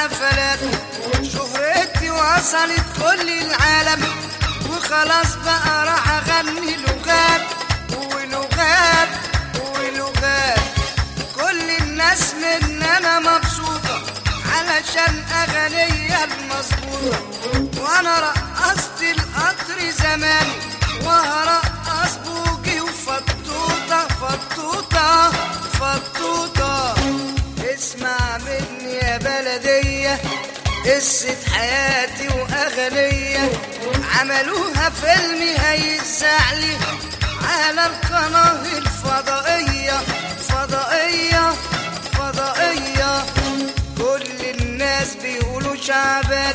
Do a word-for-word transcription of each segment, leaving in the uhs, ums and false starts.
حفلاتي، شهرتي وصلت كل العالم، وخلاص بقى راح اغني لغات ولغات ولغات. كل الناس من انا مبسوطة علشان اغنية المظبوطة، وانا رقصت القطر زمان وهرقص بوجي وفطوطة فطوطة فطوطة. اسمع مني يا بلدية قصة حياتي وأغنية، عملوها فيلم هيزعلي على القناة الفضائية فضائية فضائية. كل الناس بيقولوا شعبان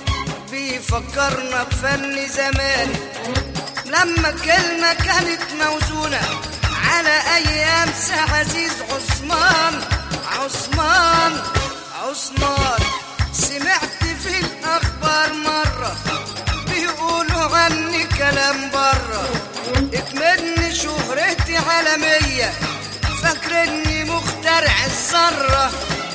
بيفكرنا بفن زمان، لما كلمة كانت موزونة على أيام سي عزيز عثمان عثمان عثمان. سمعت في الأخبار مرة بيقولوا عني كلام برا، اكملني شهرتي عالمية، فاكرني مخترع الذرة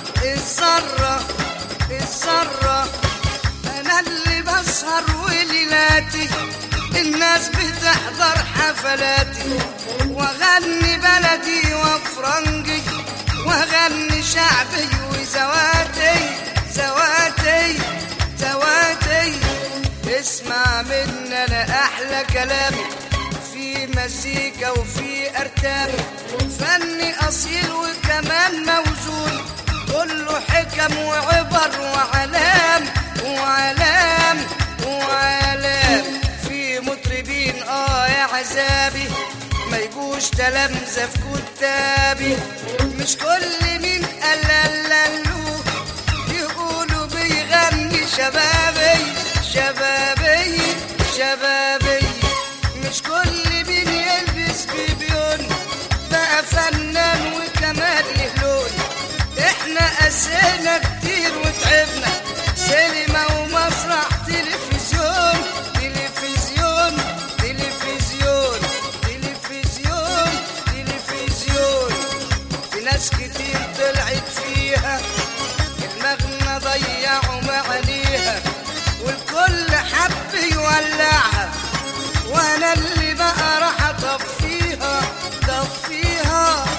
الذرة الذرة. أنا اللي بسهر وليلاتي الناس بتحضر حفلاتي، واغني بلدي وفرنجي واغني شعبي وزواتي زواتي زواتي. اسمع مني انا احلى كلامي في مزيكا وفي ارتام، فني اصيل وكمان موزون، كله حكم وعبر وعلام وعلام وعلام. في مطربين اه يا عذابي ما يجوش تلامذة في كتابي، مش كل مين قلللو يقولوا بيغني شبابي شبابي شبابي. مش كل مين يلبس بيبيون بقى فنان وكمان له لون. احنا قسينا كتير وتعبنا، سينما ومسرح تلفزيون تلفزيون تلفزيون تلفزيون تلفزيون. في ناس كتير طلعت فيها دماغنا ضيعوا معانيها، والكل حب يولعها، وانا اللي بقى راح اطفيها طفيها